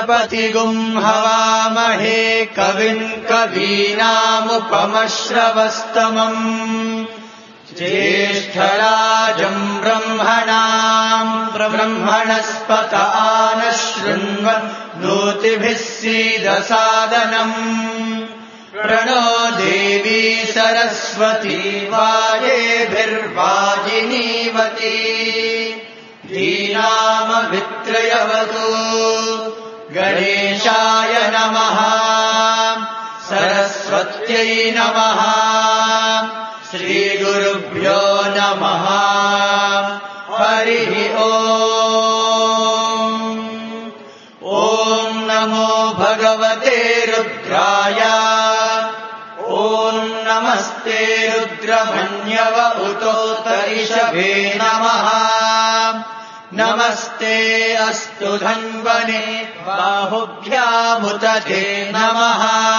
गणपतिगुं हवामहे कविम् कवीनामुपमश्रवस्तमम् ज्येष्ठराजम् ब्रह्मणस्पत आनशृण्वन् नोतिभिः सीदसादनम् प्रणो देवी सरस्वती वाजेभिर्वाजिनीवती धीनामभित्रयवतु गणेशाय नमः सरस्वत्यै नमः श्रीगुरुभ्यो नमः हरिः ॐ नमो भगवते रुद्राय ॐ नमस्ते रुद्रमन्यव उतोतरिषभे नमः नमस्ते अस्तु धन्वने बाहुभ्यामुत ते नमः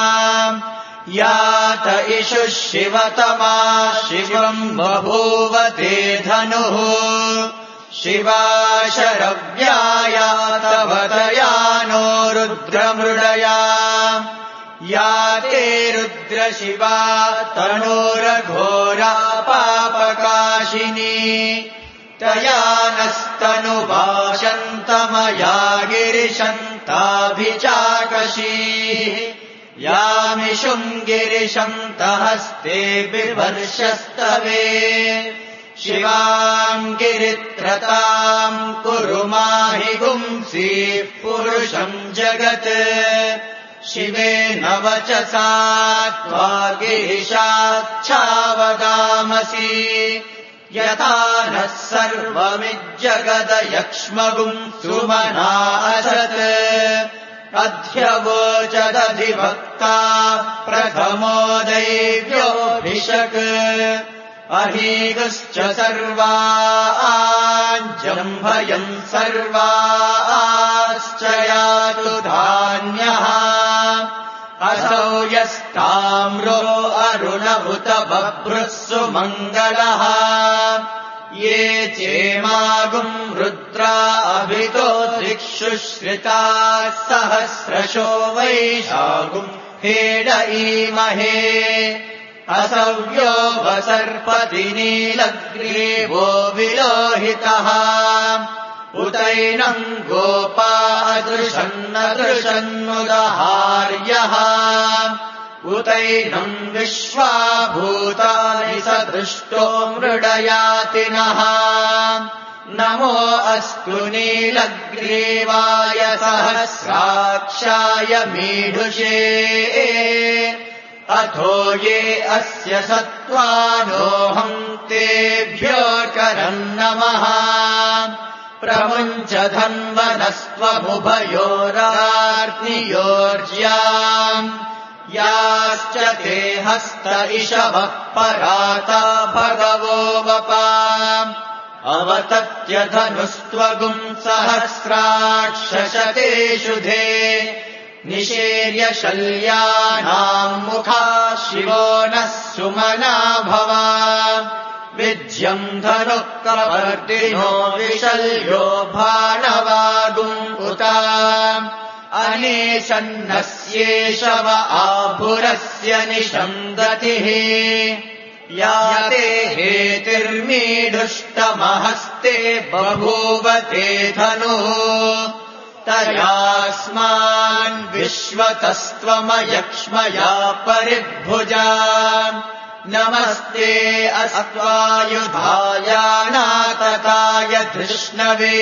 यात इषुः शिवतमा शिवम् बभूव ते धनुः शिवा शरव्याया तवतया नो रुद्रमृडया या ते रुद्रशिवा तनोरघोरा पापकाशिनी तया नस्तनुवाशन्तमया गिरिशन्ताभिचाकशीः यामिषुम् गिरिशन्तहस्ते बिभर्षस्तवे शिवाम् गिरित्रताम् कुरु माहि गुंसीः पुरुषम् जगत् शिवेन वचसा त्वा गिरिशाच्छावदामसि यथा नः सर्वमिज्जगदयक्ष्मगुम् सुमना असत् अध्यवोचदधिवक्ता प्रथमो दैव्योऽभिषक् अहीगश्च सर्वाञ्जम्भयम् सर्वाश्च यातु धान्यः असौ यस्ताम्रो अरुणभुत बभ्रुः सुमङ्गलः ये चेमागुम् रुद्रा अभितो दिक्षुश्रिताः सहस्रशो वैशागुम् हेडईमहे असव्यो वसर्पति नीलग्रीवो विलोहितः उतैनम् गोपादृशन्नदृशन्नुदहार्यः उतैनम् विश्वाभूतानि सदृष्टो मृडयातिनः नमो अस्तु नीलग्रीवाय सहस्राक्षाय मीढुषे अथो ये अस्य सत्त्वानोऽहम् तेभ्यो करम् नमः प्रमुञ्च धन्वनस्त्वमुभयोरार्नियोर्ज्याम् याश्च ते हस्त इषवः पराता भगवो वपा अवतत्यधनुस्त्वगुम् सहस्राक्षशतेषु धे निषेर्य शल्यानाम् मुखा शिवो नः सुमना भवा विज्यम् धनुः कपर्दिनो विशल्यो भाणवागुम् उता अनेशन्नस्येषव आभुरस्य निषन्दतिः या ते हेतिर्मीढुष्टमहस्ते बभूव ते धनुः तयास्मान् विश्वतस्त्वमयक्ष्मया परिभुजा नमस्ते अस्त्वायुधायानातताय धृष्णवे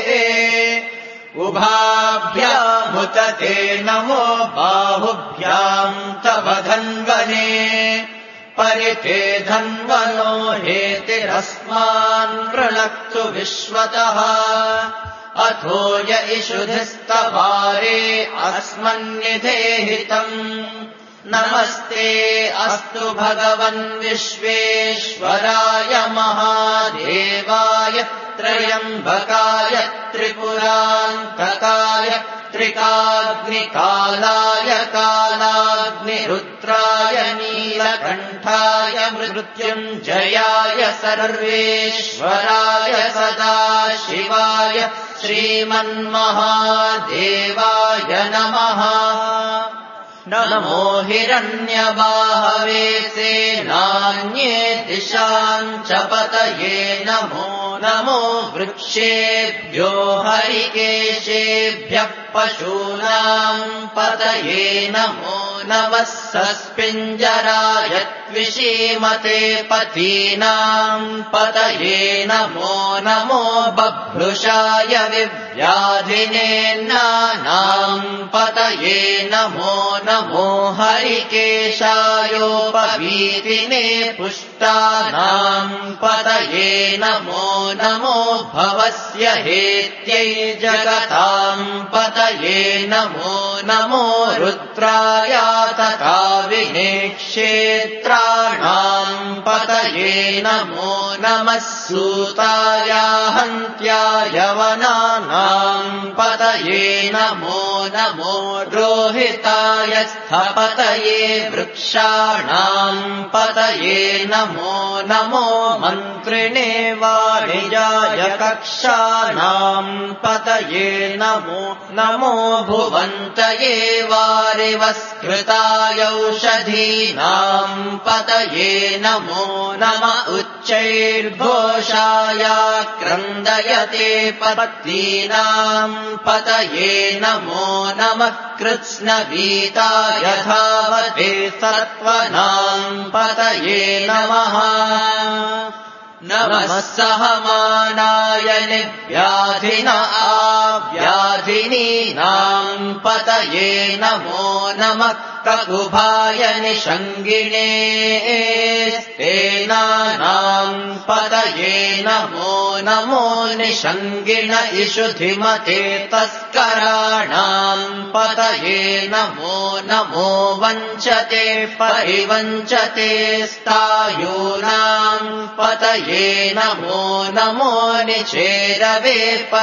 उभाभ्यामुत ते नमो बाहुभ्याम् तव धन्वने परिते धन्वनो हेतिरस्मान् प्रणक्तु विश्वतः अथो य इषुधिस्तवारे अस्मन्निधेहितम् नमस्ते अस्तु भगवन् विश्वेश्वराय महादेवाय त्र्यम्बकाय त्रिपुरान्तकाय तत्रिकाग्निकालाय कालाग्निरुद्राय नीलकण्ठाय मृत्युञ्जयाय सर्वेश्वराय सदाशिवाय श्रीमन्महादेवाय नमः। नमो हिरण्यबाहवे सेनान्ये दिशाम् च पतये नमो नमो वृक्षेभ्यो हरिकेशेभ्यः पशूनाम् पतये नमो नमः सस्पिञ्जराय त्विषीमते पतीनाम् पतये नमो नमो बभ्रुषाय विव्याधिनेन्नानाम् पतये नमो नमो हरिकेशायोपवीतिने पुष्टानाम् पतये नमो नमो भवस्य हेत्यै जगताम् पतये नमो नमो रुद्राय तथाविने क्षेत्राणाम् पतये नमो नमः सूताय हन्त्याय वनानाम् पतये नमो नमो रोहिताय स्थपतये वृक्षाणाम् पतये नमो नमो मन्त्रिणे वाणिजाय कक्षाणाम् पतये नमो नमो भुवन्तये वारिवस्कृताय औषधीनाम् पतये नमो नम उच्चैर्घोषाय क्रन्दयते पत्नीनाम् पतये नमो नमः कृत्स्नवीताय धावते सत्त्वनाम् पतये नमः नमः सहमानाय निव्याधिन आव्याधिनीनाम् पतये नमो नमः ककुभाय निषङ्गिणे स्तेनानाम् पतये नमो नमो निषङ्गिण इषुधिमते तस्कराणाम् पतये नमो नमो वञ्चते परिवञ्चते स्तायूनाम् पतये नमो नमो निचेरवे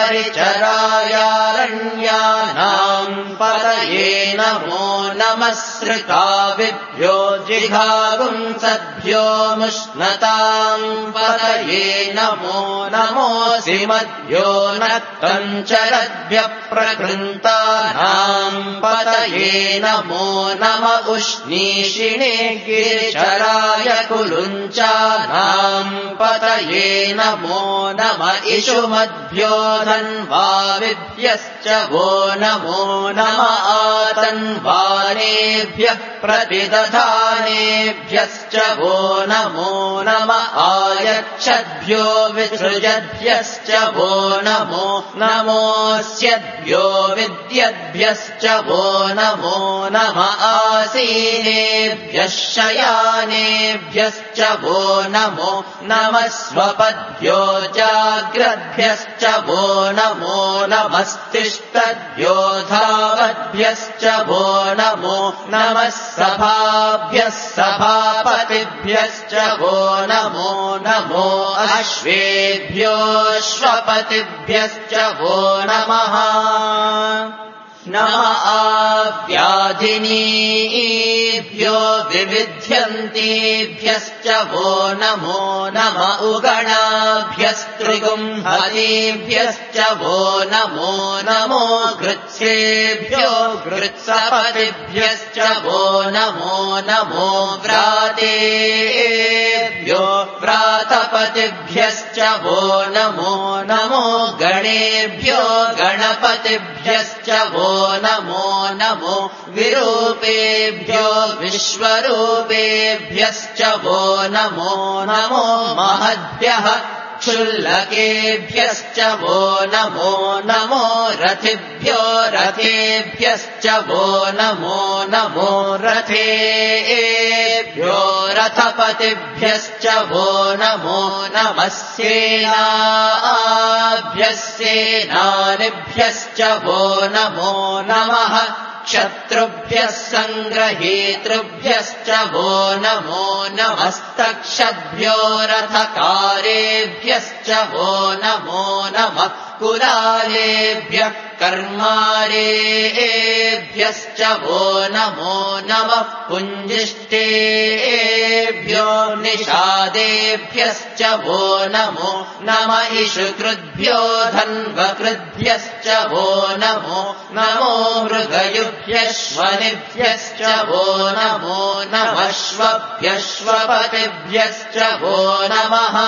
परिचरायारण्यानाम् पतये नमो नमः सृकाविभ्यो जिघागुंसद्भ्यो मुष्णताम् पतये नमो नमोऽसिमद्भ्यो नक्तञ्चरद्भ्यः प्रकृन्तानाम् पतये नमो नम उष्णीषिणे गिरिचराय कुलुञ्चानाम् पतये नमो नम इषुमद्भ्यो धन्वाविभ्यश्च वो नमो नम आतन्वानेभ्यः प्रतिदधानेभ्यश्च वो नमो नम आयच्छद्भ्यो विसृजद्भ्यश्च वो नमो नमोऽस्यद्भ्यो विद्यद्भ्यश्च वो नमो नम आसीनेभ्यः शयानेभ्यश्च वो नमो नमः स्वपद्भ्यो जाग्रद्भ्यश्च वो नमो नमस्तिष्ठद्भ्यो धावद्भ्यश्च वो नमो नमः सभाभ्यः सभापतिभ्यश्च वो नमो नमो अश्वेभ्योऽश्वपतिभ्यश्च वो नमः नम आव्याधिनीभ्यो विविध्यन्तीभ्यश्च वो नमो नम उगणाभ्यस्त्रिगुंहतीभ्यश्च वो नमो नमो गृत्सेभ्यो गृत्सपतिभ्यश्च वो नमो नमो व्रातेभ्यो व्रातपतिभ्यश्च वो नमो नमो गणेभ्यो गणपतिभ्यश्च वो नमो नमो विरूपेभ्यो विश्वरूपेभ्यश्च वो नमो नमो महद्भ्यः क्षुल्लकेभ्यश्च वो नमो नमो रथिभ्यो रथेभ्यश्च वो नमो नमो रथेभ्यो रथपतिभ्यश्च वो नमो नमः सेनाभ्यः सेनानिभ्यश्च वो नमो नमः शत्रुभ्यः सङ्ग्रहीतृभ्यश्च वो नमो नमस्तक्षद्भ्यो रथकारेभ्यश्च वो नमो नमः कुलालेभ्यः कर्मारेभ्यश्च वो नमो नमः पुञ्जिष्टेभ्यो निषादेभ्यश्च वो नमो नम इषुकृद्भ्यो धन्वकृद्भ्यश्च वो नमो नमो मृगयुभ्यश्वनिभ्यश्च वो नमो नमश्वभ्यश्वपतिभ्यश्च वो नमः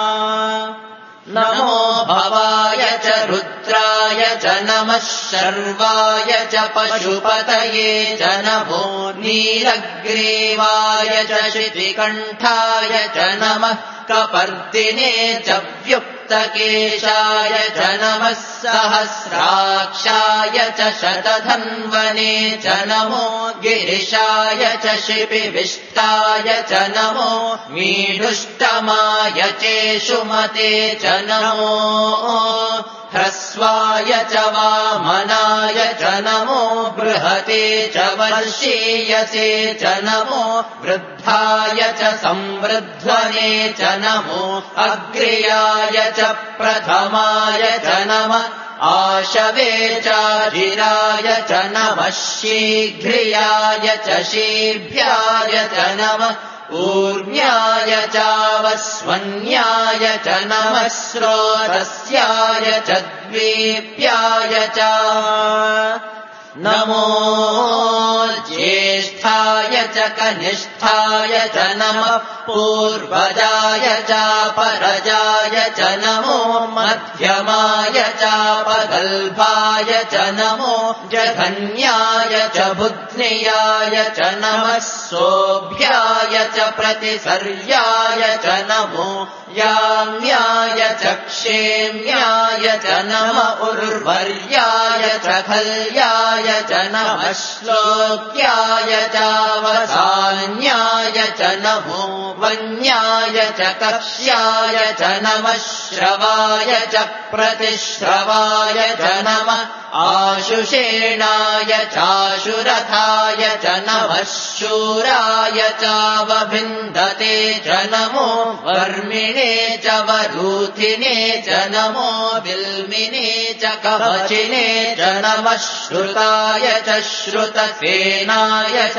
नमो भवाय च रुद्राय च नमः शर्वाय च पशुपतये च नमो नीलग्रीवाय च शितिकण्ठाय च नमः कपर्दिने च व्युक्तकेशाय च नमः सहस्राक्षाय च शतधन्वने च नमो गिरिशाय च शिपिविष्टाय च नमो मीढुष्टमाय चेषुमते च नमो ह्रस्वाय च वामनाय च नमो बृहते च वर्षीयसे च नमो वृद्धाय च संवृध्वने च नमो अग्र्याय च प्रथमाय च नमः आशवे चाजिराय च नमः शीघ्रियाय च शीभ्याय च नमः ऊर्म्याय चावस्वन्याय च नमः स्रोतस्याय च द्वीप्याय च नमो ज्येष्ठाय च कनिष्ठाय च नमः पूर्वजाय चापरजाय च नमो मध्यमाय चापगल्भाय च नमो जघन्याय च बुध्नियाय च नमः सोऽभ्याय च प्रतिसर्याय च नमो याम्याय च क्षेम्याय च नम उर्वर्याय च खल्याय च नमः श्लोक्याय चावसान्याय च नमो वन्याय च कक्ष्याय च नमः श्रवाय च प्रतिश्रवाय च नमः आशुषेणाय चाशुरथाय च नमः शूराय चावभिन्दते च नमो वर्मिणे च वरूथिने च नमो बिल्मिने च कवचिने च नमः श्रुताय च श्रुतसेनाय च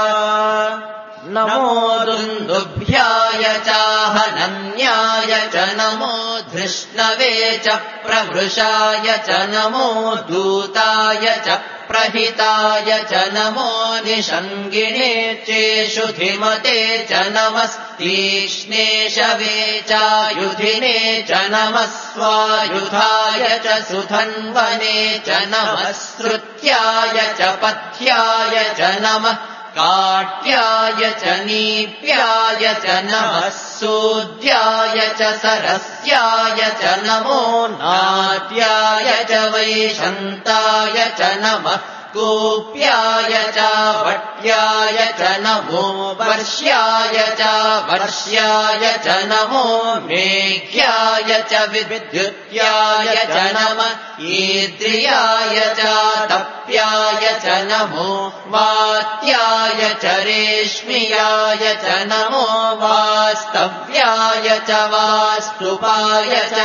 नमो दुन्दुभ्याय चाहनन्याय च नमो धृष्णवे च प्रवृषाय च नमो दूताय च प्रहिताय च नमो निषङ्गिणे चेषुधिमते च नमस्तीक्ष्णेशवे चायुधिने च नमः स्वायुधाय च सुधन्वने च नमः श्रुत्याय च पथ्याय च नमः काट्याय च नीप्याय च नमः सूद्याय च सरस्याय च नमो नाट्याय च वैशन्ताय च नमः गोप्याय च वट्याय च नमो वर्ष्याय च वर्ष्याय च नमो मेघ्याय च विद्युत्याय च नमः ईद्रियाय च तप्याय च नमो वात्याय च रेश्मियाय च नमो वास्तव्याय च वास्तुपाय च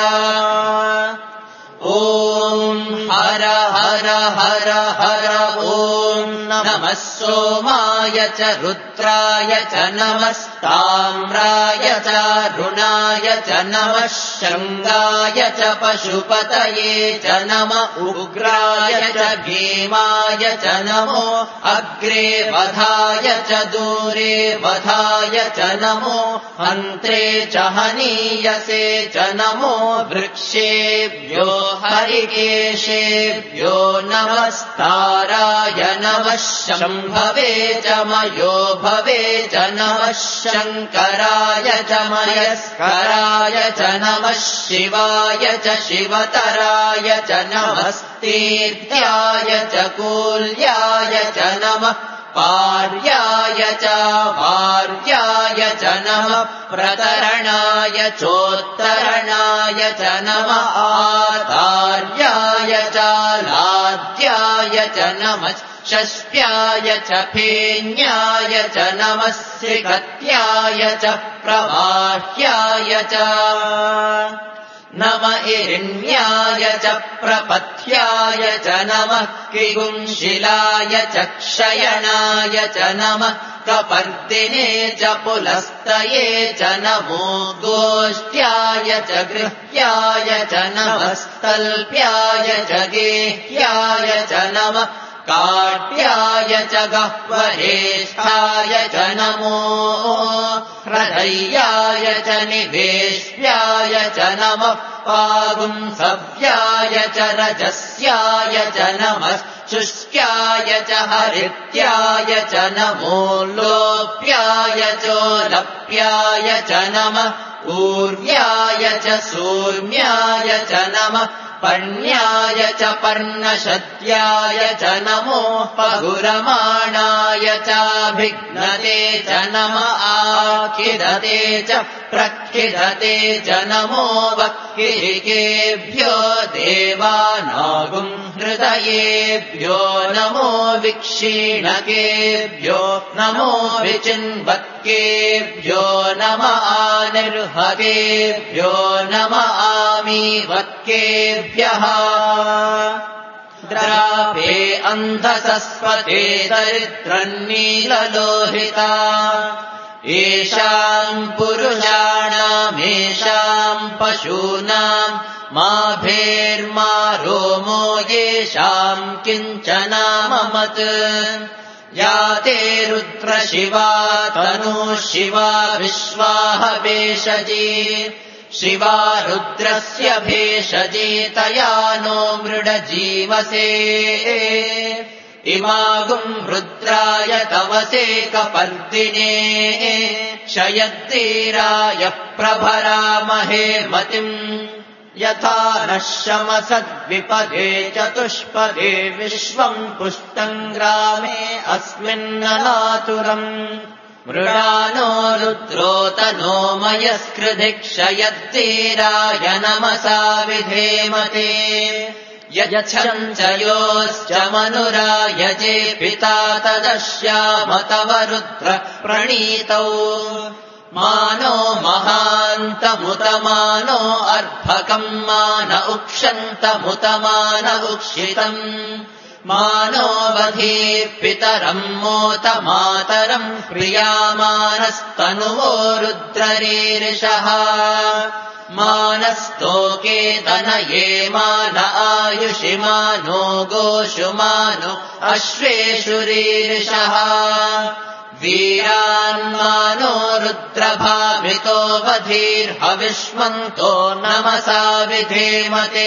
ॐ हर हर हर हर ॐ नमः सोमाय च रुद्राय च नमस्ताम्राय च रुणाय च नमः शृङ्गाय च पशुपतये च नम उग्राय च भीमाय च नमो अग्रे वधाय च दूरे वधाय च नमो हन्त्रे च हनीयसे च नमो वृक्षेभ्यो हरिकेशेभ्यो नमस्ताराय नमः शम्भवे च मयो भवे च नमः शङ्कराय च मयस्कराय च नमः शिवाय च शिवतराय च नमस्तीर्थ्याय च कूल्याय च नमः पार्याय च वार्याय च नमः प्रतरणाय चोत्तरणाय च नमः आतार्याय च लाद्याय च नमः षष्ट्याय च फेन्याय च नमः श्रीकत्याय च प्रवाह्याय च नम इरिण्याय च प्रपथ्याय च नमः किगुंशिलाय च क्षयणाय च नमः कपर्दिने च पुलस्तये च नमो गोष्ट्याय च गृह्याय च नमस्तल्प्याय च गेह्याय च नमः काट्याय च गह्वरेष्ठाय च नमो हृदयाय च निवेश्याय च नमः पागुंसव्याय च रजस्याय च नमः शुष्क्याय च हरित्याय च नमो लोप्याय चोलप्याय च नमः ऊर्व्याय च सूर्म्याय च नमः पर्ण्याय च पर्णशद्याय च नमो पगुरमाणाय चाभिघ्नते च नम आखिदते च प्रखिदते च नमो वक्किरिकेभ्यो देवानागुं हृदयेभ्यो नमो विक्षीणकेभ्यो नमो विचिन्वत्केभ्यो नम आनिर्हतेभ्यो नम आमीवत्केभ्यः द्रापे अन्धसस्वते दरिद्रन्नीललोहिता येषाम् पुरुषाणामेषाम् पशूनाम् मा भेर्मा रोमो येषाम् किञ्चनाममत् या ते रुद्रशिवा तनुः शिवा विश्वाह भेषजी शिवा रुद्रस्य भेषजी तया नो मृडजीवसे इमागुम् रुद्राय तवसे कपर्दिने क्षयद्वीराय प्रभरामहे मतिम् यथा नः शमसद्विपदे चतुष्पदे विश्वम् पुष्टम् ग्रामे अस्मिन्ननातुरम् मृडानो रुद्रोतनो मयस्कृधि क्षयद्वीराय नमसा विधेमते यच्छम् च योश्च मनुरायजे पिता तदश्याम तव रुद्र प्रणीतौ मानो महान्तमुतमानो अर्भकम् मान उक्षन्तमुतमान उक्षितम् मानो वधीः पितरम् मोत मातरम् प्रियामानस्तनुवो रुद्ररीरिषः मानस्तोके तनये मान आयुषि मानो गोषु मानो अश्वेषु रीरिषः वीरान्मानो रुद्रभावितो वधीर्हविष्मन्तो नमसा विधेमते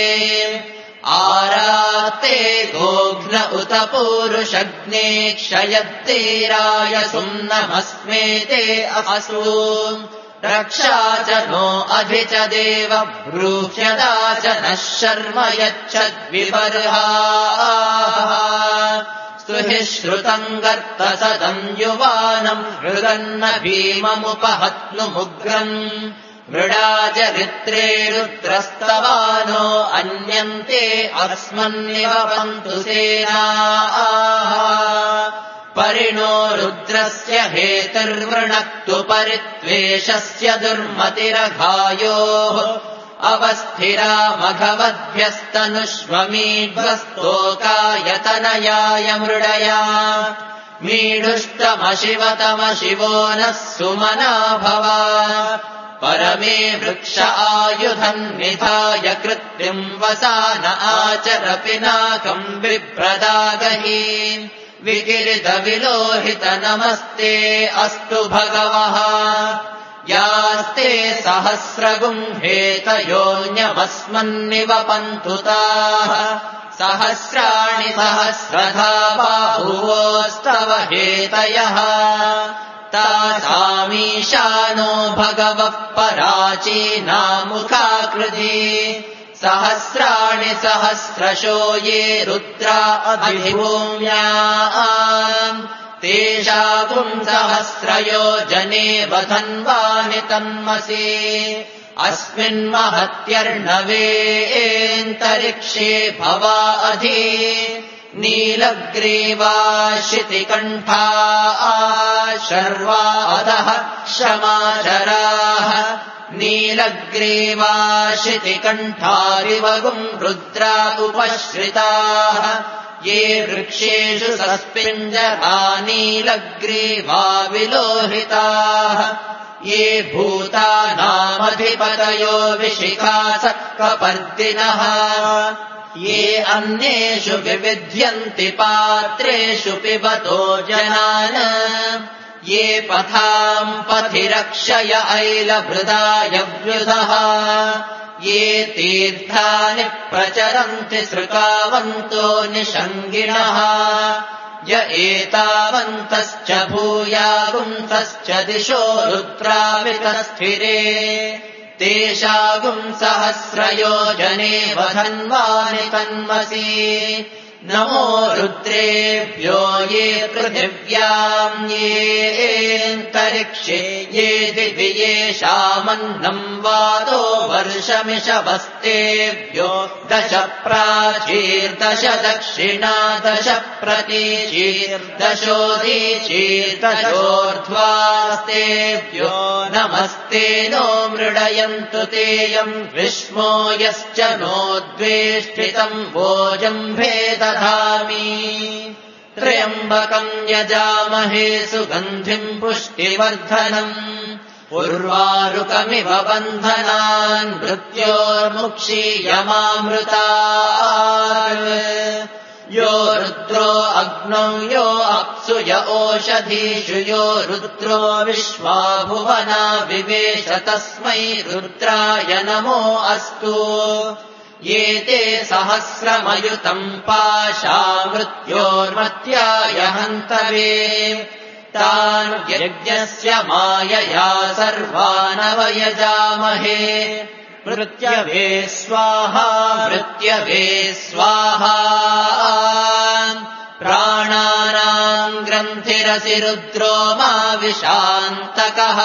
आराते गोघ्न उत पूरुषग्ने क्षयद्वीराय सुम्नमस्मेते असू रक्षा च नो अधि च देव ब्रूह्यदा च नः शर्म यच्छद्विबर्हाः स्तुहि श्रुतम् गर्तसदम् युवानम् मृगन्न भीममुपहत्नुमुग्रम् मृडाचरित्रे रुद्रस्तवानो अन्यन्ते अस्मन्निवपन्तु सेनाः परिणो रुद्रस्य हेतुर्वृणक्तु परित्वेषस्य दुर्मतिरघायोः अवस्थिरा मघवद्भ्यस्तनुष्वमीढ्वस्तोकायतनयाय मृडया मीढुष्टमशिवतमशिवो नः सुमना भव परमे वृक्ष आयुधम् निधाय कृत्रिम् वसान आचर पिनाकम् बिभ्रदागहि विकिरितविलोहित नमस्ते अस्तु भगवः यास्ते सहस्रगुम्हेतयोऽन्यमस्मन्निवपन्तु ताः सहस्राणि सहस्रधा बाहुवोस्तव हेतयः तासामीशानो भगवः पराचीनामुखाकृति सहस्राणि सहस्रशो ये रुद्रा अधिभूम्याम् तेषागुम् सहस्रयोजने वधन्वानि तन्मसि अस्मिन्महत्यर्णवेऽन्तरिक्षे भवा अधि नीलग्रीवा शितिकण्ठा शर्वा अधः क्षमाचराः नीलग्रीवाशितिकण्ठारिवगुम् रुद्रा उपश्रिताः ये वृक्षेषु सस्पिञ्जरा नीलग्रीवा विलोहिताः ये भूतानामधिपतयो विशिखासक्कपर्दिनः ये अन्येषु विविध्यन्ति पात्रेषु पिबतो जनान् ये पथाम् पथिरक्षय ऐलभृदायव्युधः ये तीर्थानि प्रचरन्ति सृकावन्तो निषङ्गिणः य एतावन्तश्च भूयागुंसश्च दिशो रुद्रावितस्थिरे तेषागुंसहस्रयोजने वधन्वानि तन्मसि नमो रुद्रेभ्यो ये पृथिव्याम् येऽन्तरिक्षे ये दिवि येषामन्नम् वातो वर्षमिषवस्तेभ्यो 10 प्राचीर्दश दक्षिणा 10 प्रतीचीर्दशोदीचीर्दशोर्ध्वास्तेभ्यो नमस्ते नो मृडयन्तु तेयम् विष्मो यश्च नोद्वेष्टितम् भोजम्भेद त्र्यम्बकम् यजामहे सुगन्धिम् पुष्टिवर्धनम् उर्वारुकमिव बन्धनान् मृत्योर्मुक्षीयमामृतात् यो रुद्रो अग्नौ यो अप्सु य ओषधीषु यो रुद्रो विश्वा भुवना विवेश तस्मै रुद्राय नमो अस्तु ये ते सहस्रमयुतम् पाशा मृत्योर्मत्याय हन्तवे तान् यज्ञस्य मायया सर्वानवयजामहे मृत्यवे स्वाहा मृत्यवे स्वाहा प्राणानाम् ग्रन्थिरसि रुद्रो मा विशान्तकः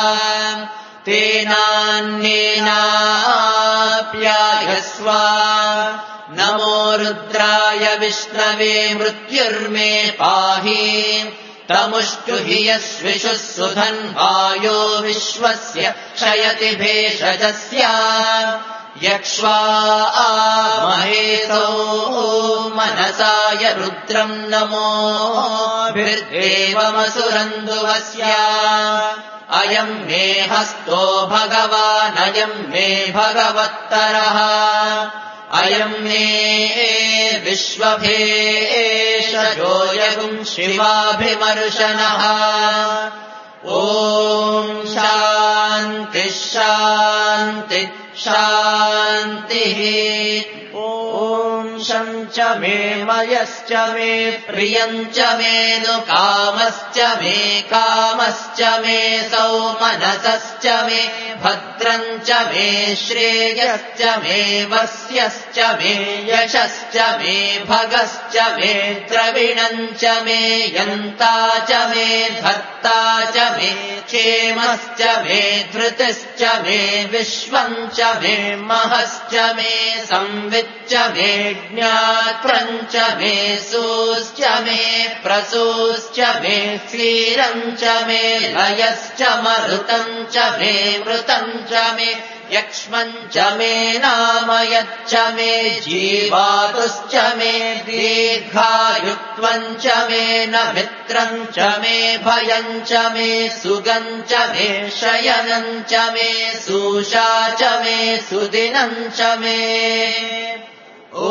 तेनान्येनाप्यायस्व नमो रुद्राय विष्णवे मृत्युर्मे पाहि तमुष्टु हि यस्विषुः सुधन्वायो विश्वस्य क्षयति भेषजस्य यक्ष्वा महेतो मनसाय रुद्रम् नमोभिर्देवमसुरन्दुवस्य अयम् मे हस्तो भगवानयम् मे भगवत्तरः अयम् मे विश्वभेषजोऽयगुम् शिवाभिमर्शनः ॐ शान्तिः शान्तिः शान्तिः ॐ शं च मे मयश्च मे प्रियम् च मे नु कामश्च मे कामश्च मे सौमनसश्च मे भद्रम् च मे श्रेयश्च मे वस्यश्च मे यशश्च मे भगश्च मे द्रविणम् च मे यन्ता च मे धर्ता च मे क्षेमश्च मे धृतिश्च मे विश्वम् च मे महश्च मे संविच्च मे ज्ञात्रम् च मे सूश्च मे प्रसूश्च मे क्षीरम् च मे लयश्च मरुतम् च मे मृतम् च मे यक्ष्मम् च मे नामयच्च मे जीवातुश्च मे दीर्घायुत्वम् च मे न मित्रम् च मे भयम् च मे सुगम् च मे शयनम् च मे सूषा च मे सुदिनम् च मे ॐ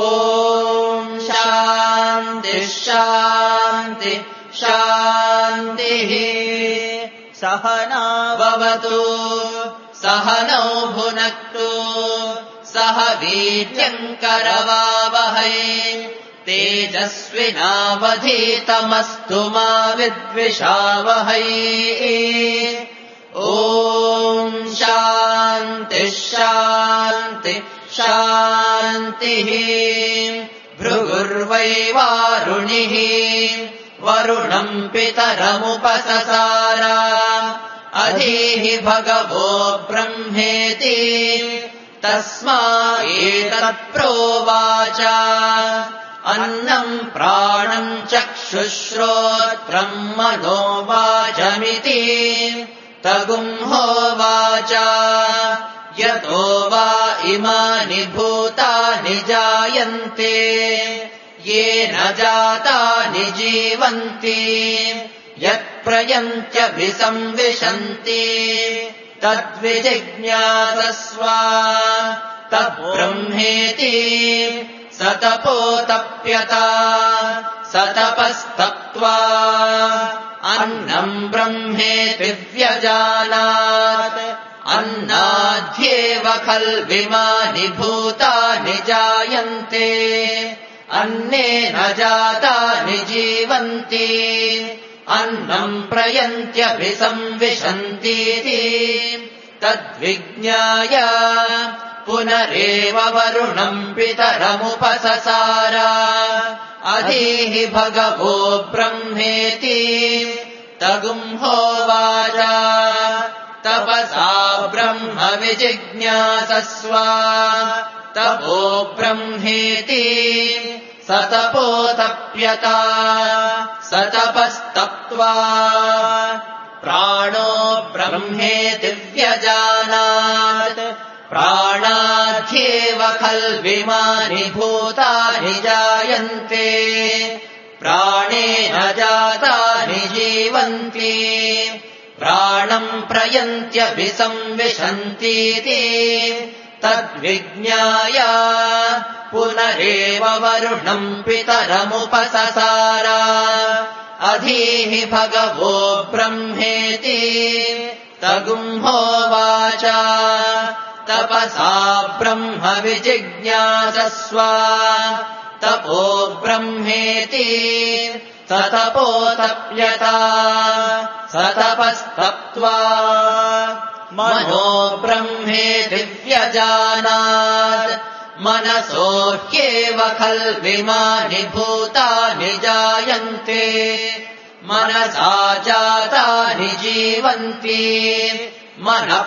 शान्तिः शान्तिः शान्तिः सहना भवतु सहनौ भुनक्तु सह वीर्यम् करवावहै तेजस्विनावधीतमस्तु मा विद्विषावहै ॐ शान्तिः शान्तिः शान्तिः भृगुर्वै वारुणिः वरुणम् पितरमुपससार अधीहि भगवो ब्रह्मेति तस्मा एतत्प्रोवाच अन्नम् प्राणम् चक्षुश्रोत्रम् मनोवाचमिति तगुंहोवाच यतो वा इमानि भूतानि जायन्ते येन जातानि जीवन्ति यत्प्रयन्त्यभिसंविशन्ति तद्विजिज्ञासस्व तद्ब्रह्मेति स तपोतप्यता स तपस्तप्त्वा अन्नम् ब्रह्मेति व्यजानात् अन्नाद्येव खल्विमानि भूतानि जायन्ते अन्नेन जातानि जीवन्ति अन्नम् प्रयन्त्यभिसंविशन्तीति तद्विज्ञाय पुनरेव वरुणम् पितरमुपससार अधीहि भगवो ब्रह्मेति तगुंहोवाच तपसा ब्रह्म विजिज्ञासस्व तपो ब्रह्मेति स तपोतप्यता स तपस्तप्त्वा प्राणो ब्रह्मेति व्यजानात् प्राणाद्येव खल्विमानि भूतानि जायन्ते प्राणेन जातानि जीवन्ति प्राणम् प्रयन्त्यभिसंविशन्तीति तद्विज्ञाय पुनरेव वरुणम् पितरमुपससार अधीहि भगवो ब्रह्मेति तगुंहोवाच तपसा ब्रह्म विजिज्ञासस्व तपो ब्रह्मेति स तपोतप्यता स तपस्तप्त्वा मनो ब्रह्मेति व्यजानात् मनसो ह्येव खल्विमानि भूतानि जायन्ते मनसा जातानि जीवन्ति मनः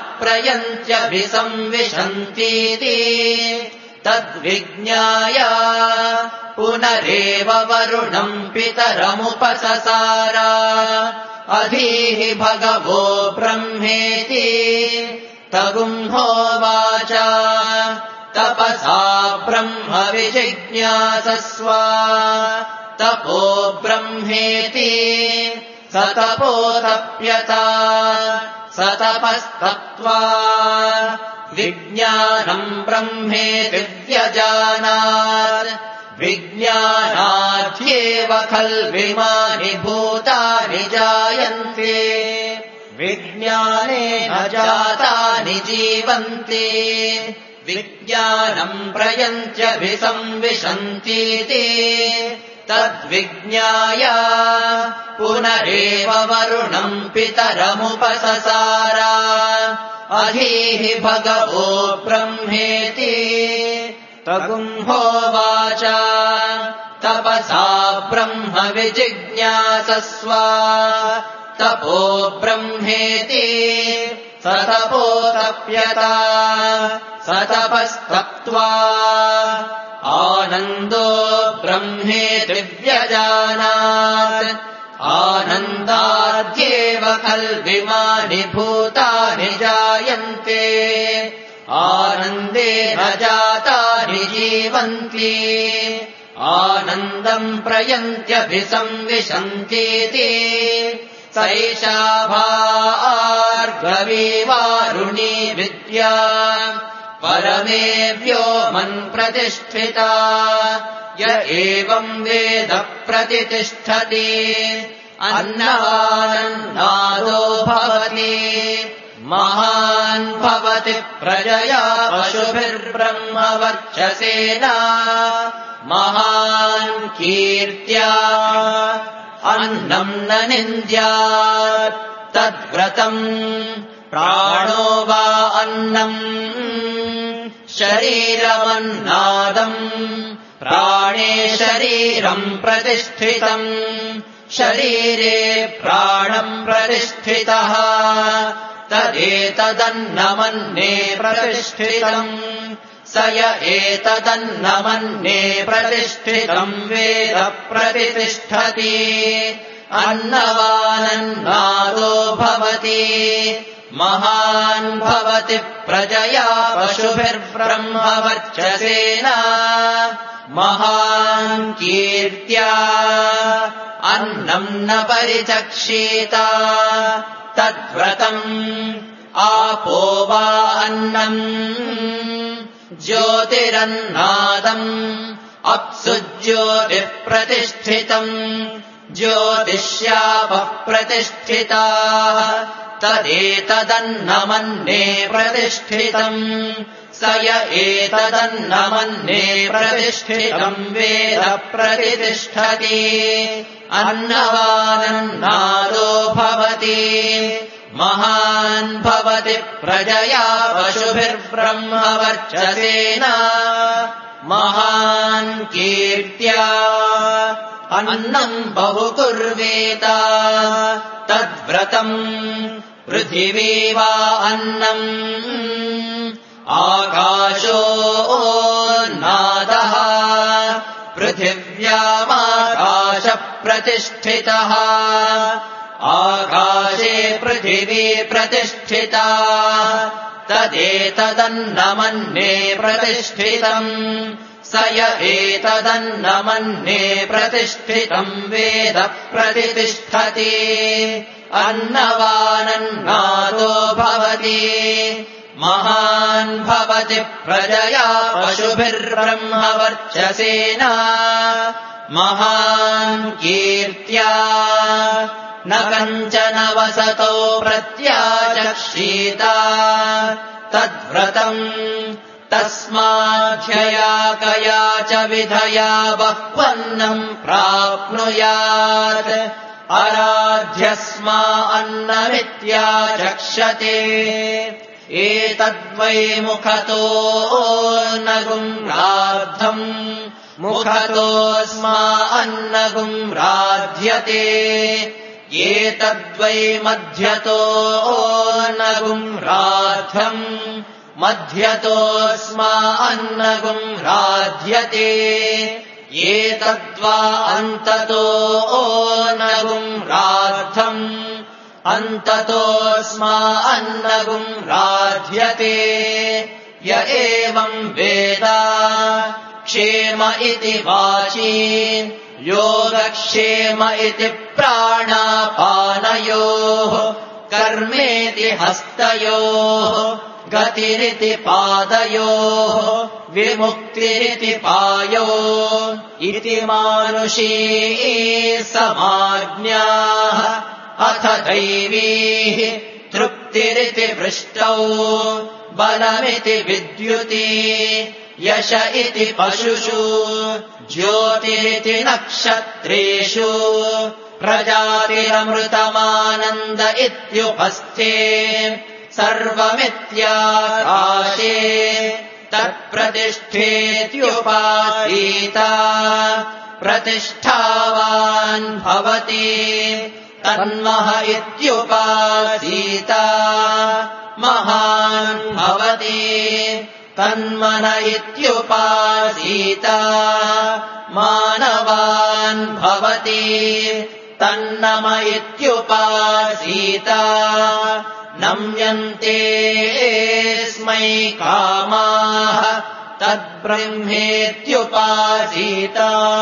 प्रयन्त्यभिसंविशन्तीति तद्विज्ञाय पुनरेव वरुणम् पितरमुपससार अधीहि भगवो ब्रह्मेति तगुंहोवाच तपसा ब्रह्म विजिज्ञासस्व तपो ब्रह्मेति स तपोतप्यता स तपस्तप्त्वा विज्ञानम् ब्रह्मेति व्यजानात् विज्ञानाद्येव खल्विमानि भूतानि जायन्ते विज्ञानेन जातानि जीवन्ति विज्ञानम् प्रयन्त्यभिसंविशन्तीति तद्विज्ञाय पुनरेव वरुणम् पितरमुपससार अधीहि भगवो ब्रह्मेति तगुंहोवाच तपसा ब्रह्म विजिज्ञासस्व तपो ब्रह्मेति स तपोतप्यता स तपस्तप्त्वा आनन्दो ब्रह्मेति व्यजानात् आनन्दाद्येव खल्विमानि भूतानि जायन्ते आनन्देन जातानि जीवन्ति आनन्दम् प्रयन्त्यभिसंविशन्तीति सैषा भार्गवी वारुणी विद्या परमे व्योमन् प्रतिष्ठिता य एवम् वेद प्रतितिष्ठति अन्नवानन्नादो भवति महान् भवति प्रजया पशुभिर्ब्रह्मवर्चसेन महान् कीर्त्या अन्नम् न निन्द्यात् तद्व्रतम् प्राणो वा अन्नम् शरीरमन्नादम् प्राणे शरीरम् प्रतिष्ठितम् शरीरे प्राणम् प्रतिष्ठितः तदेतदन्नमन्ने प्रतिष्ठितम् स य एतदन्नमन्ने प्रतिष्ठितम् वेद प्रतितिष्ठति अन्नवानन्नादो भवति महान् भवति प्रजया पशुभिर्ब्रह्मवर्चसेन महान् कीर्त्या अन्नम् न परिचक्षेत तद्व्रतम् आपो वा अन्नम् ज्योतिरन्नादम् अप्सु ज्योतिः प्रतिष्ठितम् ज्योतिष्यापः प्रतिष्ठिताः तदेतदन्नमन्ये प्रतिष्ठितम् स य एतदन्नमन्ये प्रतिष्ठितम् वेद प्रतिष्ठति अन्नवानन्नादो भवति महान् भवति प्रजया पशुभिर्ब्रह्मवर्चसेन महान् कीर्त्या अन्नम् बहु कुर्वेत तद्व्रतम् पृथिवी वा अन्नम् आकाशो नादः पृथिव्यामाकाशप्रतिष्ठितः आकाशे पृथिवी प्रतिष्ठिता तदेतदन्नमन्ये प्रतिष्ठितम् स य एतदन्नमन्ये प्रतिष्ठितम् वेद प्रतिष्ठति अन्नवानन्नादो भवति महान् भवति प्रजया पशुभिर्ब्रह्मवर्चसेन महान् कीर्त्या न कञ्चन वसतो प्रत्याचक्षीत तद्व्रतम् तस्माध्यया कया च विधया बह्वन्नम् प्राप्नुयात् अराध्यस्मा अन्नमित्याचक्षते एतद्वै मुखतो नगुम्राद्धम् मुखतोऽस्मा अन्नगुम्राध्यते एतद्वै मध्यतो नगुम्राद्धम् मध्यतोऽस्मा अन्नगुम्राध्यते एतद्वा अन्ततो नगुम्राद्धम् अन्ततोऽस्मा अन्नगुम्राध्यते य एवम् वेद क्षेम इति वाची योगक्षेम इति प्राणापानयोः कर्मेति हस्तयोः गतिरिति पादयोः विमुक्तिरिति पायो इति मानुषी समाज्ञाः अथ दैवीः तृप्तिरिति वृष्टौ बलमिति विद्युति यश इति पशुषु ज्योतिरिति नक्षत्रेषु प्रजातिरमृतमानन्द इत्युपस्थे सर्वमित्याकाशे तत्प्रतिष्ठेत्युपासीत प्रतिष्ठावान् भवति तन्मह इत्युपासीत महान् भवति तन्मन इत्युपासीत मानवान् भवति तन्नम इत्युपासीत नम्यन्ते स्मै कामाः तद्ब्रह्मेत्युपासीत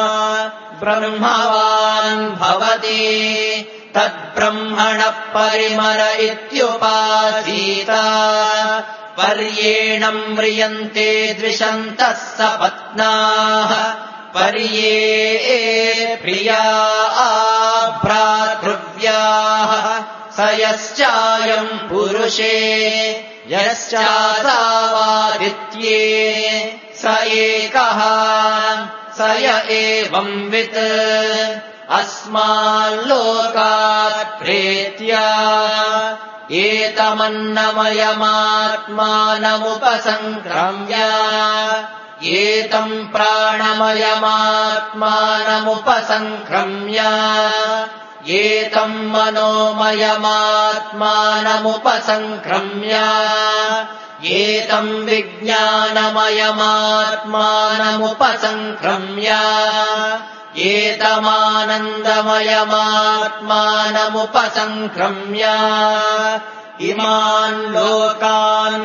ब्रह्मवान् भवति तद्ब्रह्मणः परिमर इत्युपासीत पर्येणम् म्रियन्ते द्विषन्तः सपत्नाः पर्ये प्रिया भ्रातृव्याः स यश्चायम् पुरुषे यश्चासावादित्ये स एकः स य एवंवित् अस्माल्लोकात् प्रेत्या एतमन्नमयमात्मानमुपसङ्क्रम्य एतम् प्राणमयमात्मानमुपसङ्क्रम्य एतम् मनोमयमात्मानमुपसङ्क्रम्य एतम् विज्ञानमयमात्मानमुपसङ्क्रम्य एतमानन्दमयमात्मानमुपसङ्क्रम्य इमान् लोकान्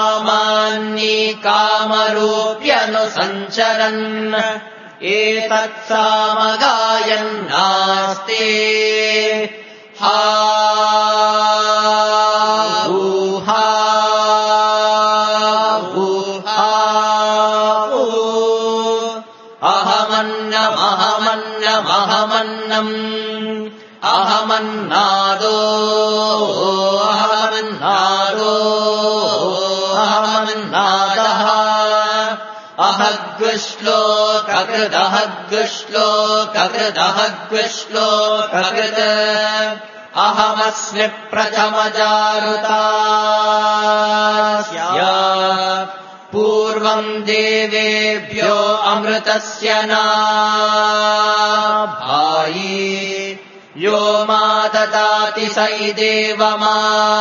कामान्निकामरूप्यनुसञ्चरन् एतत्सामगायन्नास्ते हा ऊहा ऊहा अहमन्नमहमन्नमहमन्नम् अहमन्नादो अहमन्नादो अहमन्नादः अहग्श्लोककृदहग्श्लोककृदहग्श्लोककृद अहमस्मि प्रथमजारुतास्य पूर्वम् देवेभ्यो अमृतस्य नाभायि यो मा ददाति स इदेवमा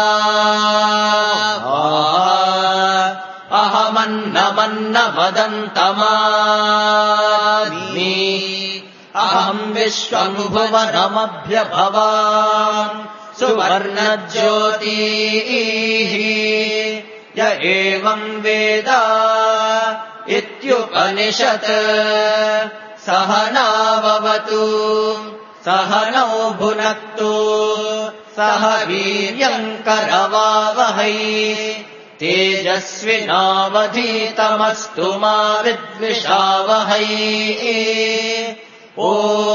अहमन्नमन्नमदन्तमामि अहम् विश्वम् भुवनमभ्यभवाम् सुवर्णज्योतिः य एवम् वेद इत्युपनिषत् सहनाववतु सहनौ भुनक्तु सह वीर्यम् करवावहै तेजस्विनावधीतमस्तु मा विद्विषावहै ॐ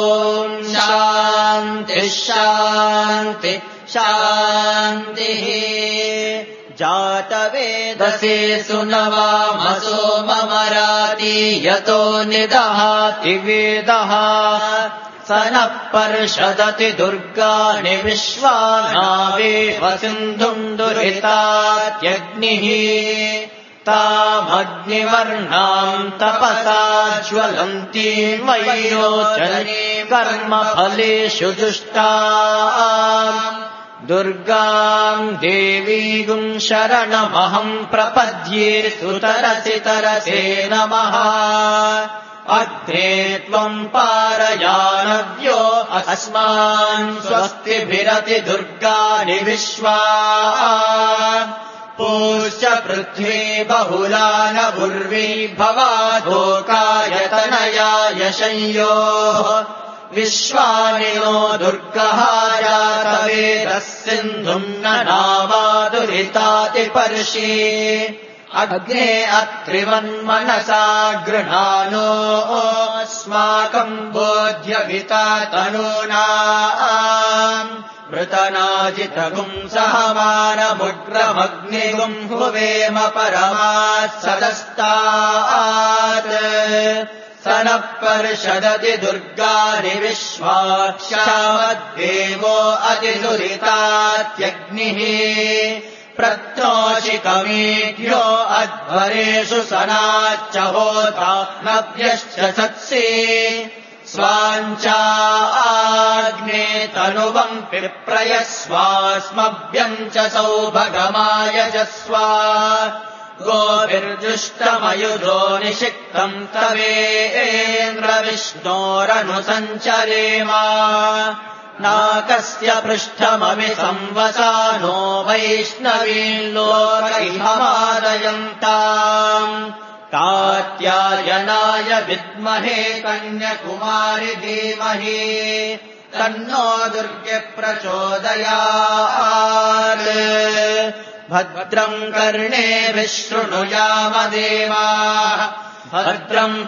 शान्तिः शान्तिः शान्तिः जातवेदसे सुनवामसो ममराति यतो निदहाति वेदः स नः पर्षदति दुर्गाणि विश्वानावेव सिन्धुम् दुरितात्यग्निः तामग्निवर्णाम् तपसा ज्वलन्तीम् वैरोचनीम् कर्मफलेषु दुष्टाम् दुर्गाम् देवीगुम् शरणमहम् प्रपद्ये सुतरसि तरसे नमः अग्ने त्वम् पारयानव्यो अस्मान् स्वस्तिभिरति दुर्गाणि विश्वा पूश्च पृथ्वी बहुलान उर्वी भवादोकायतनयाय संयोः विश्वानि नो दुर्गः जातवेदः सिन्धुम् न नावादुरितातिपर्षि अग्ने अत्रिवन्मनसा गृहाणो अस्माकम् बोध्यविता तनूनाम् मृतनाजितगुम् सहमानमुग्रमग्निगुम् हुवेम परमात् सदस्तात् स नः पर्षदति दुर्गाणि विश्वाक्षामद्देवो अतिदुरितात्यग्निः प्रत्नोषिकमेभ्यो अध्वरेषु सनाच्च होता नव्यश्च सत्सि स्वाञ्चाग्ने तनुवम् पिप्रयस्वास्मभ्यम् च सौभगमायजस्वा गोभिर्जुष्टमयुधो निषिक्तम् तवेन्द्रविष्णोरनुसञ्चरेम नाकस्य पृष्ठमवि संवसानो वैष्णवीम् लोकैहमादयन्ताम् कात्यायनाय विद्महे कन्याकुमारि धीमहि तन्नो दुर्गे प्रचोदयात् भद्रम् कर्णेभिः शृणुयामदेवाः भद्रम्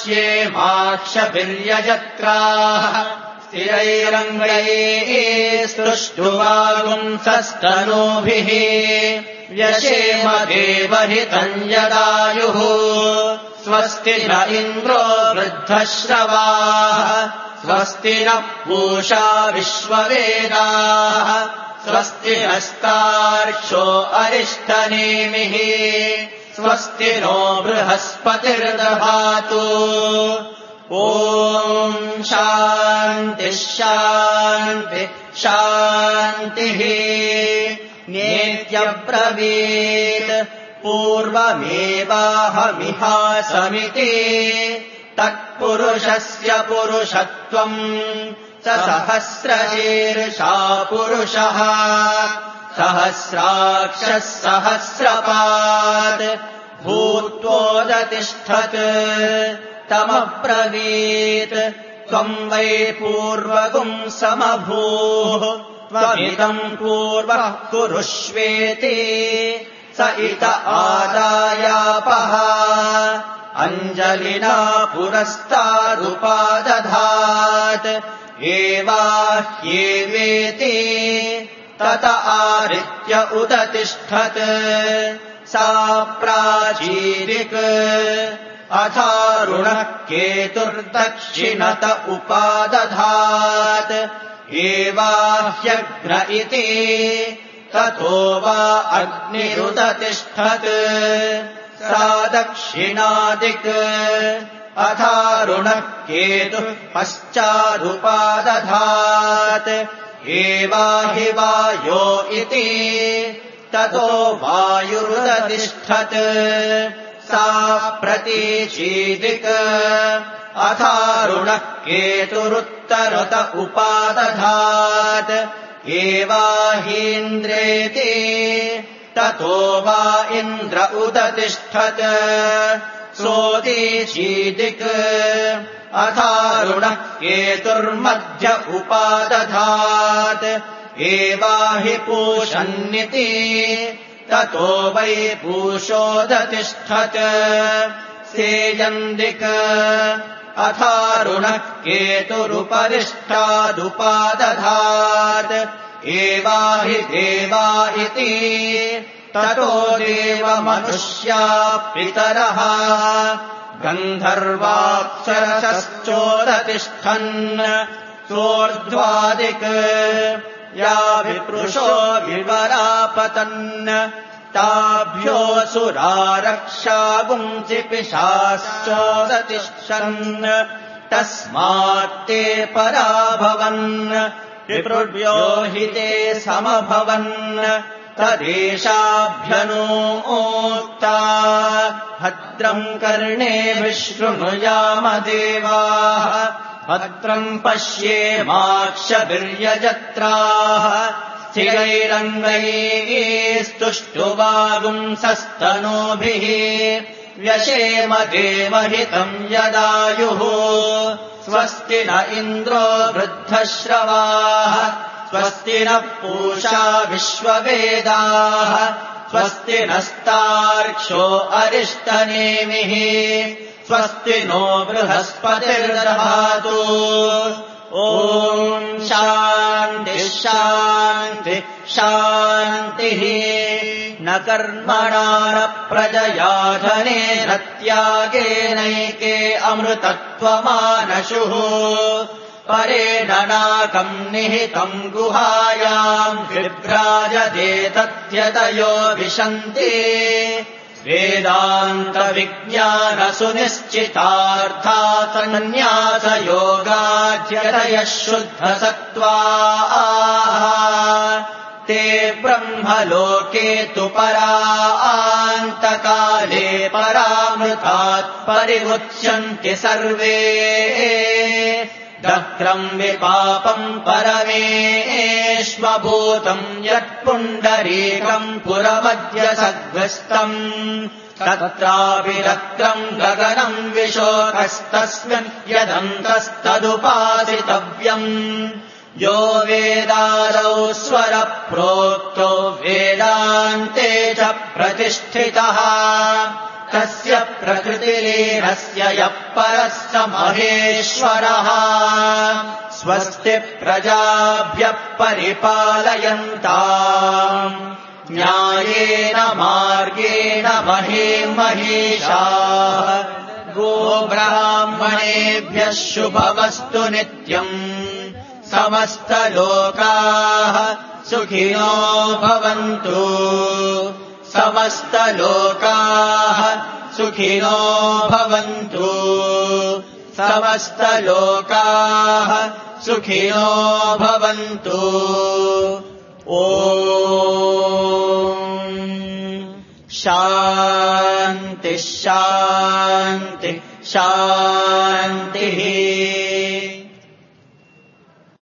पश्येमाक्षभिर्यजत्राः स्थिरैरङ्गैः स्तुष्टुवागुंसस्तनूभिः व्यशेम देवहितम् यदायुः स्वस्ति न इन्द्रो वृद्धश्रवाः स्वस्ति नः पूषा विश्ववेदाः स्वस्ति नस्तार्क्ष्यो अरिष्टनेमिः स्वस्ति नो बृहस्पतिर्दधातु ॐ शान्तिः शान्तिः शान्तिः नेत्यब्रवीत् पूर्वमेवाहमिहासमिति तत्पुरुषस्य पुरुषत्वम् स सहस्रशीर्षा पुरुषः सहस्राक्षः सहस्रपात् भूत्वोदतिष्ठत् तमब्रवीत् त्वम् वै पूर्वगुं समभूः त्वमिदम् पूर्वः कुरुष्वेति स इत आदायापः अञ्जलिना पुरस्तादुपादधात् एवाह्येवेति तत आरित्य उदतिष्ठत् सा प्राचीरिक् अथारुणः केतुर्दक्षिणत उपादधात् एवाह्यग्न इति ततो वा अग्निरुदतिष्ठत् सा दक्षिणादिक् अथारुणः केतुः पश्चादुपादधात् एवाहि वायो इति ततो वायुरुदतिष्ठत् सा प्रतीचीदिक् अथारुणः केतुरुत्तरत उपादधात् एवाहीन्द्रेति ततो वा इन्द्र उदतिष्ठत् सोदीचीदिक् अथारुणः केतुर्मध्य उपादधात् एवाहि पूषन्निति ततो वै पूषोदतिष्ठत् सेयन्दिक् अथारुणः केतुरुपरिष्टादुपादधात् एवाहि देवा इति ततो देवमनुष्या पितरः गन्धर्वाप्सरसश्चोदतिष्ठन् सोऽर्ध्वादिक् या विप्रुषो विवरापतन् ताभ्योऽसुरारक्षागुंसि पिशाश्चोदतिष्ठन् तस्मात्ते पराभवन् विप्रुभ्यो हि ते समभवन् तदेशाभ्यनोक्ता भद्रम् कर्णेभिः शृणुयाम देवाः भद्रम् पश्येमाक्षभिर्यजत्राः स्थिरैरङ्गैस्तुष्टुवागुंसस्तनूभिः व्यशेम देवहितम् यदायुः स्वस्ति न इन्द्रो वृद्धश्रवाः स्वस्ति नः पूषा विश्ववेदाः स्वस्ति नस्तार्क्ष्यो अरिष्टनेमिः स्वस्ति नो बृहस्पतिर्दधातु ॐ शान्तिः शान्तिः शान्तिः न कर्मणा न प्रजया धनेन त्यागेनैके अमृतत्वमानशुः परेण नाकम् निहितम् गुहायाम् विभ्राजते तद्यतयो विशन्ति वेदान्तविज्ञानसुनिश्चितार्था सन्न्यासयोगाध्यतयः शुद्धसत्त्वाः ते ब्रह्मलोके तु परान्तकाले परामृतात् परिमुच्यन्ति सर्वे दग्ध्रम् विपापम् परमेष्वभूतम् यत्पुण्डरीकम् पुरमद्य सद्ग्रस्तम् तत्रापि दग्ध्रम् गगनम् विशोकस्तस्मिन् यदन्तस्तदुपासितव्यम् यो वेदादौ स्वरप्रोक्तो वेदान्ते च प्रतिष्ठितः तस्य प्रकृतिलीनस्य यः परः स महेश्वरः स्वस्ति प्रजाभ्यः परिपालयन्ताम् न्यायेन मार्गेण महीषाः गोब्राह्मणेभ्यः शुभमस्तु नित्यम् समस्तलोकाः सुखिनो भवन्तु समस्तलोकाः सुखिनो भवन्तु समस्तलोकाः सुखिनो भवन्तु ॐ शान्तिः शान्तिः शान्तिः